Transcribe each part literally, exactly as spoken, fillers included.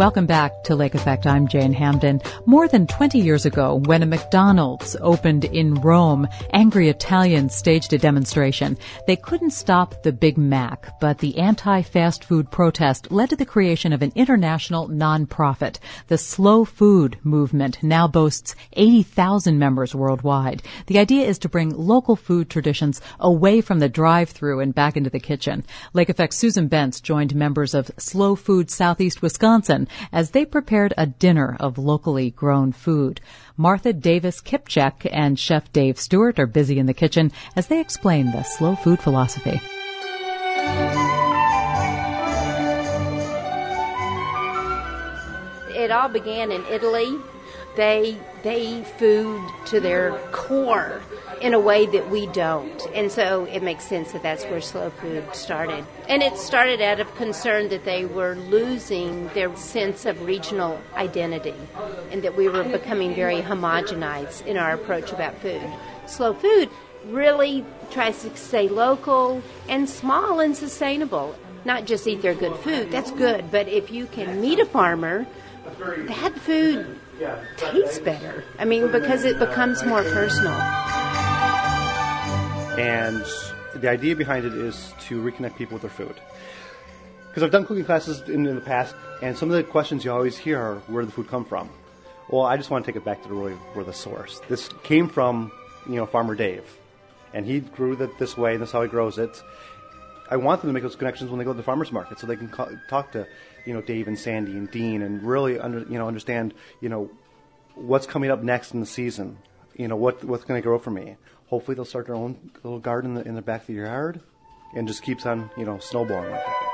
Welcome back to Lake Effect. I'm Jane Hamden. More than twenty years ago, when a McDonald's opened in Rome, angry Italians staged a demonstration. They couldn't stop the Big Mac, but the anti-fast food protest led to the creation of an international nonprofit. The Slow Food Movement now boasts eighty thousand members worldwide. The idea is to bring local food traditions away from the drive-thru and back into the kitchen. Lake Effect's Susan Bentz joined members of Slow Food Southeast Wisconsin as they prepared a dinner of locally grown food. Martha Davis Kipchek and Chef Dave Stewart are busy in the kitchen as they explain the slow food philosophy. It all began in Italy. They they eat food to their core in a way that we don't. And so it makes sense that that's where slow food started. And it started out of concern that they were losing their sense of regional identity and that we were becoming very homogenized in our approach about food. Slow food really tries to stay local and small and sustainable. Not just eat their good food, that's good, but if you can meet a farmer, that food tastes better. I mean, because it becomes more personal. And the idea behind it is to reconnect people with their food. Because I've done cooking classes in, in the past, and some of the questions you always hear are, where did the food come from? Well, I just want to take it back to the really where the source. This came from, you know, Farmer Dave. And he grew it this way, and that's how he grows it. I want them to make those connections when they go to the farmer's market, so they can co- talk to, you know, Dave and Sandy and Dean, and really, under, you know, understand, you know, what's coming up next in the season. You know, what what's going to grow for me. Hopefully, they'll start their own little garden in the, in the back of their yard, and just keeps on, you know, snowballing like that.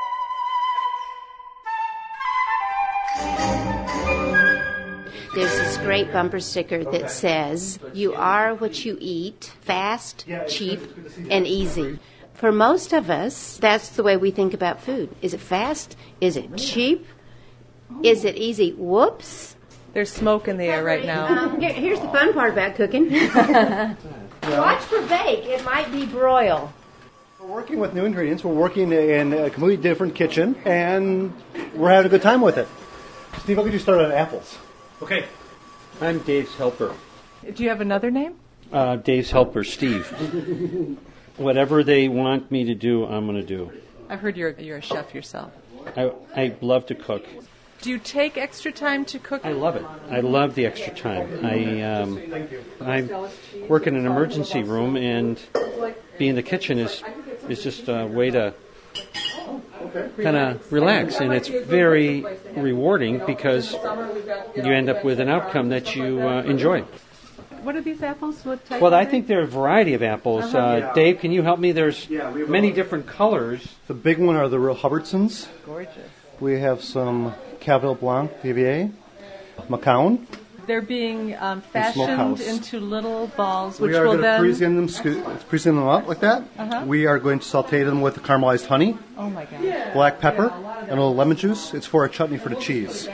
There's this great bumper sticker that says, "You are what you eat, fast, cheap, and easy." For most of us, that's the way we think about food. Is it fast? Is it cheap? Is it easy? Whoops. There's smoke in the air right now. Um, here, here's the fun part about cooking. Watch for bake. It might be broil. We're working with new ingredients. We're working in a completely different kitchen, and we're having a good time with it. Steve, how could you start on apples? Okay. I'm Dave's helper. Do you have another name? Uh, Dave's helper, Steve. Whatever they want me to do, I'm going to do. I've heard you're you're a chef yourself. I, I love to cook. Do you take extra time to cook? I love it. I love the extra time. I um, I work in an emergency room, and being in the kitchen is is just a way to kind of relax, and it's very rewarding because you end up with an outcome that you uh, enjoy. What are these apples? What type? Well, I think there are a variety of apples. Uh, Dave, can you help me? There's many different colors. The big one are the real Hubbardsons. Gorgeous. We have some Cavalier Blanc, V V A, Macao. They're being um, fashioned into little balls, which we are will going to then... pre-season them, sco- pre-season them up like that. Uh-huh. We are going to saute them with caramelized honey, oh my God. black pepper, and a little lemon juice. It's for a chutney for the cheese.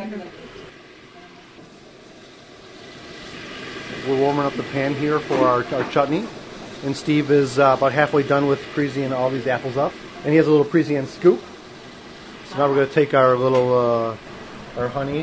We're warming up the pan here for our, our chutney. And Steve is uh, about halfway done with pre-seasoning all these apples up. And he has a little pre-seasoned scoop. So now we're going to take our little, uh, our honey.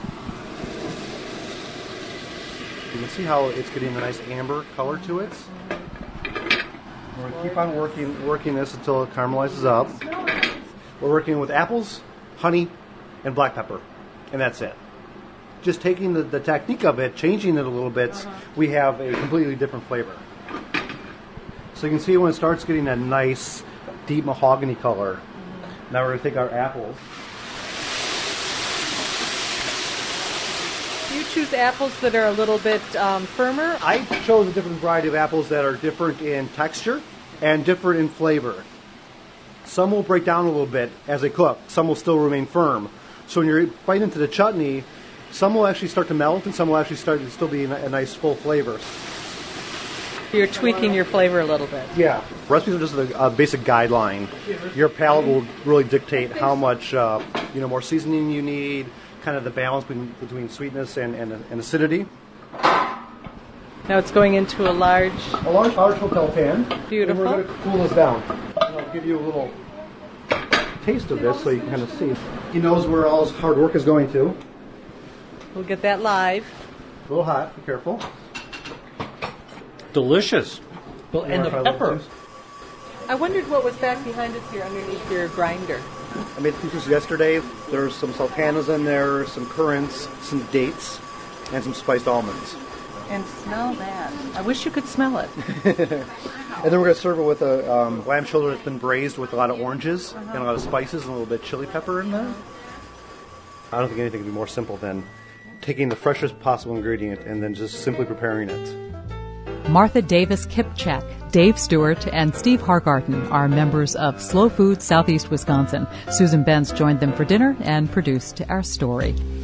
You can see how it's getting a nice amber color to it. We're going to keep on working, working this until it caramelizes up. We're working with apples, honey, and black pepper. And that's it. Just taking the, the technique of it, changing it a little bit, uh-huh. we have a completely different flavor. So you can see when it starts getting a nice, deep mahogany color. Mm-hmm. Now we're going to take our apples. Do you choose apples that are a little bit um, firmer? I chose a different variety of apples that are different in texture and different in flavor. Some will break down a little bit as they cook. Some will still remain firm. So when you're biting into the chutney, some will actually start to melt, and some will actually start to still be a nice full flavor. You're tweaking your flavor a little bit. Yeah. Recipes are just a, a basic guideline. Your palate will really dictate how much uh, you know, more seasoning you need, kind of the balance between, between sweetness and, and, and acidity. Now it's going into a large... A large, large hotel pan. Beautiful. And we're going to cool this down. And I'll give you a little taste of this so you can kind of see. He knows where all his hard work is going to. We'll get that live. A little hot, be careful. Delicious. Well, and the pepper. I wondered what was back behind us here underneath your grinder. I made pizzas yesterday. There's some sultanas in there, some currants, some dates, and some spiced almonds. And smell that. I wish you could smell it. And then we're going to serve it with a um, lamb shoulder that's been braised with a lot of oranges uh-huh. and a lot of spices and a little bit of chili pepper in there. I don't think anything could be more simple than taking the freshest possible ingredient and then just simply preparing it. Martha Davis Kipchak, Dave Stewart, and Steve Hargarten are members of Slow Food Southeast Wisconsin. Susan Benz joined them for dinner and produced our story.